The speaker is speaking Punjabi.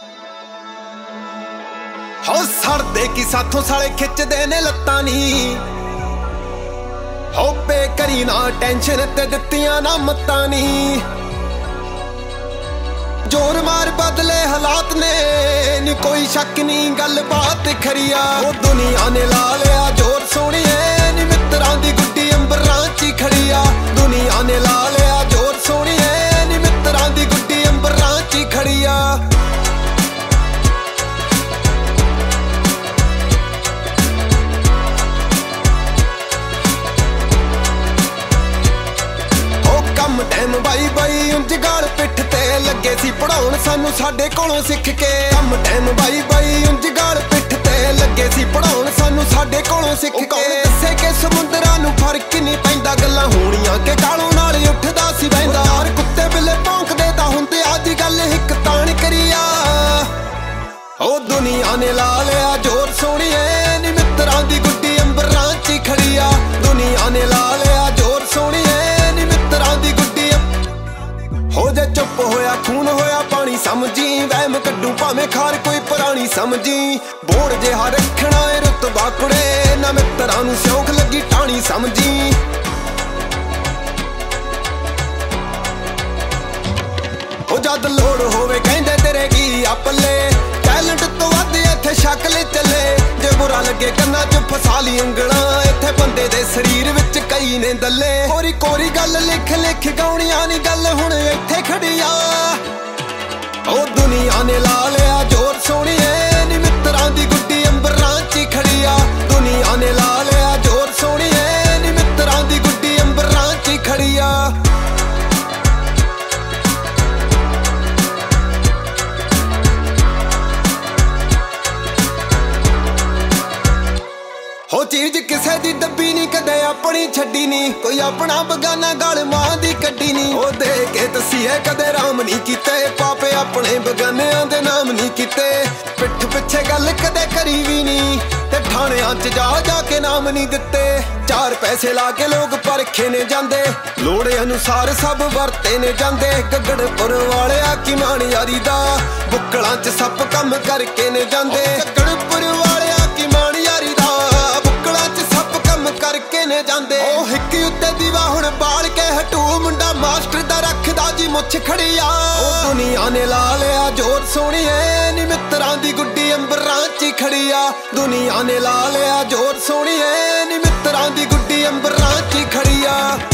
ਹੋ ਸੜਦੇ ਕੀ ਸਾਥੋਂ ਸਾਲੇ ਖਿੱਚਦੇ ਨੇ ਲੱਤਾਂ ਨੀ, ਹੋ ਬੇਕਰੀ ਨਾ ਟੈਨਸ਼ਨ ਤੇ ਦਿੱਤੀਆਂ ਨਾ ਮੱਤਾਂ ਨੀ। ਜ਼ੋਰ ਮਾਰ ਬਦਲੇ ਹਾਲਾਤ ਨੇ ਨੀ ਕੋਈ ਸ਼ੱਕ ਨੀ ਗੱਲ ਬਾਤ ਖਰੀਆ। ਉਹ ਦੁਨੀਆ ਨੇ ਲਾ ਲਿਆ ਜ਼ੋਰ ਸੋਹਣੀਏ ਨੀ ਮਿੱਤਰਾਂ ਦੀ ਗੁੱਡੀ ਅੰਬਰਾਂ 'ਚ ਹੀ ਖੜੀ ਆ। ਦੁਨੀਆ ਨੇ ਲਾ ਲਿਆ ਜ਼ੋਰ ਸੋਹਣੀਏ ਨੀ ਮਿੱਤਰਾਂ ਦੀ ਗੁੱਡੀ ਅੰਬਰਾਂ 'ਚ ਹੀ ਖੜੀ ਆ। ਟਾਈਮ ਬਾਈ ਬਾਈ ਉਂਝ ਗਾਲ ਪਿੱਠ ਤੇ ਲੱਗੇ ਸੀ ਪੜਾਉਣ ਸਾਨੂੰ ਸਾਡੇ ਕੋਲੋਂ ਸਿੱਖ ਕੇ। ਕੰਮ ਟਾਈਮ ਬਾਈ ਬਾਈ ਉਂਝ ਗਾਲ ਪਿੱਠ ਤੇ ਲੱਗੇ ਸੀ ਪੜਾਉਣ ਸਾਨੂੰ ਸਾਡੇ ਕੋਲੋਂ ਸਿੱਖ ਕੇ। ਕੌਣ ਦੱਸੇ ਕਿ ਸਮੁੰਦਰਾਂ ਨੂੰ ਫਰਕ ਨਹੀਂ ਪੈਂਦਾ, ਗੱਲਾਂ ਹੋਣੀਆਂ ਕਿ ਕਾਲੋਂ ਨਾਲ ਉੱਠਦਾ ਸੀ ਬਹਿੰਦਾ। ਯਾਰ ਕੁੱਤੇ ਬਿੱਲੇ ਭੌਂਕਦੇ ਤਾਂ ਹੁੰਦੇ ਅੱਜ ਗੱਲ ਹਿੱਕ ਤਾਣ ਕਰੀਆ। ਉਹ ਦੁਨੀਆ ਨੇ ਲਾ ਲਿਆ ਜ਼ੋਰ ਸੋਹਣੀਏ ਨੀ ਮਿੱਤਰਾਂ ਦੀ ਗੁੱਡੀ ਅੰਬਰਾਂ 'ਚ ਹੀ ਖੜੀ ਆ। ਦੁਨੀਆ ਨੇ ਲਾ ਲਿਆ ਜ਼ੋਰ ਸੋਹਣੀਏ ਨੀ ਮਿੱਤਰਾਂ ਦੀ ਗੁੱਡੀ। ਹੋ ਜੇ ਚੁੱਪ ਹੋਇਆ ਖੂਨ ਹੋਇਆ ਪਾਣੀ ਸਮਝੀ, ਵਹਿਮ ਕੱਢੂ ਭਾਵੇਂ ਖਾਰ ਕੋਈ ਪੁਰਾਣੀ ਸਮਝੀ। ਬੋੜ ਜਿਹਾ ਰੱਖਣਾ ਏ ਰੁਤਬਾ ਕੁੜੇ ਨਾ ਮਿੱਤਰਾਂ ਨੂੰ ਸਿਉਂਖ ਲੱਗੀ ਟਾਣੀ ਸਮਝੀ। ਉਹ ਜਦ ਲੋੜ ਹੋਵੇ ਕਹਿੰਦੇ ਤੇਰੇ ਕੀ ਆ ਪੱਲੇ, ਟੈਲੈਂਟ ਤੋਂ ਵੱਧ ਇੱਥੇ ਸ਼ਕਲ ਚੱਲੇ। ਜੇ ਬੁਰਾ ਲੱਗੇ ਕੰਨਾਂ 'ਚ ਫਸਾ ਲਈ ਉਂਗਲਾਂ, ਇੱਥੇ ਬੰਦੇ ਦੇ ਸਰੀਰ ਵਿੱਚ ਕਈ ਨੇ ਦੱਲੇ। ਕੋਰੀ ਕੋਰੀ ਗੱਲ ਲਿਖ ਲਿਖ ਗਾਉਣੀਆਂ ਨੀ ਗੱਲ ਹੁਣ ਇੱਥੇ ਖੜੀ ਆ। ਉਹ ਦੁਨੀਆ ਨੇ ਲਾ ਲਿਆ ਜ਼ੋਰ ਸੋਹਣੀਏ ਨੀ ਮਿੱਤਰਾਂ ਦੀ ਗੁੱਡੀ ਅੰਬਰਾਂ 'ਚ ਹੀ ਖੜੀ ਆ। ਦੁਨੀਆ ਨੇ ਲਾ ਲਿਆ ਜ਼ੋਰ ਸੋਹਣੀਏ ਨੀ ਮਿੱਤਰਾਂ ਦੀ ਗੁੱਡੀ ਅੰਬਰਾਂ 'ਚ ਹੀ ਖੜੀ ਆ। ਹੋ ਚੀਜ਼ ਕਿਸੇ ਦੀ ਦੱਬੀ ਨੀ ਕਦੇ ਆਪਣੀ ਛੱਡੀ ਨੀ, ਕੋਈ ਆਪਣਾ ਬਗਾਨਾ ਗਲ ਮਾਂ ਦੀ ਕੱਢੀ ਨੀ। ਉਹ ਦੇ ਕੇ ਦਸੀਏ ਕਦੇ ਰਾਮ ਨੀ ਕੀਤੇ, ਪਾਪੇ ਆਪਣੇ ਬਗਾਨਿਆਂ ਦੇ ਨਾਮ ਨੀ ਕੀਤੇ। ਪਿੱਠ ਪਿੱਛੇ ਗੱਲ ਕਦੇ ਕਰੀ ਵੀ ਨੀ ਤੇ ਥਾਣਿਆਂ 'ਚ ਜਾ ਜਾ ਕੇ ਨਾਮ ਨੀ ਦਿੱਤੇ। ਚਾਰ ਪੈਸੇ ਲਾ ਕੇ ਲੋਕ ਪਰਖੇ ਨੇ ਜਾਂਦੇ, ਲੋੜ ਅਨੁਸਾਰ ਸਭ ਵਰਤੇ ਨੇ ਜਾਂਦੇ। ਗੱਗੜਪੁਰ ਵਾਲਿਆ ਕੀ ਮਾਣ ਯਾਰੀ ਦਾ, ਬੁੱਕਲਾਂ 'ਚ ਸੱਪ ਕੰਮ ਕਰਕੇ ਨੇ ਜਾਂਦੇ। ਗੱਗੜਪੁਰ ਵਾਲਿਆ ਕੀ ਮਾਣ ਯਾਰੀ ਦਾ, ਕਰਕੇ ਨੇ ਜਾਂਦੇ। ਉਹ ਹਿੱਕ ਉੱਤੇ ਦੀਵਾ ਹੁਣ ਬਾਲ ਕੇ ਹਟੂ, ਮੁੰਡਾ ਮਾਸਟਰ ਦਾ ਰੱਖਦਾ ਜੀ ਮੁੱਛ ਖੜੀ ਆ। ਉਹ ਦੁਨੀਆ ਨੇ ਲਾ ਲਿਆ ਜ਼ੋਰ ਸੋਹਣੀਏ ਨੀ ਮਿੱਤਰਾਂ ਦੀ ਗੁੱਡੀ ਅੰਬਰਾਂ 'ਚ ਹੀ ਖੜੀ ਆ। ਦੁਨੀਆ ਨੇ ਲਾ ਲਿਆ ਜ਼ੋਰ ਸੋਹਣੀਏ ਨੀ ਮਿੱਤਰਾਂ ਦੀ ਗੁੱਡੀ ਅੰਬਰਾਂ 'ਚ ਹੀ ਖੜੀ ਆ।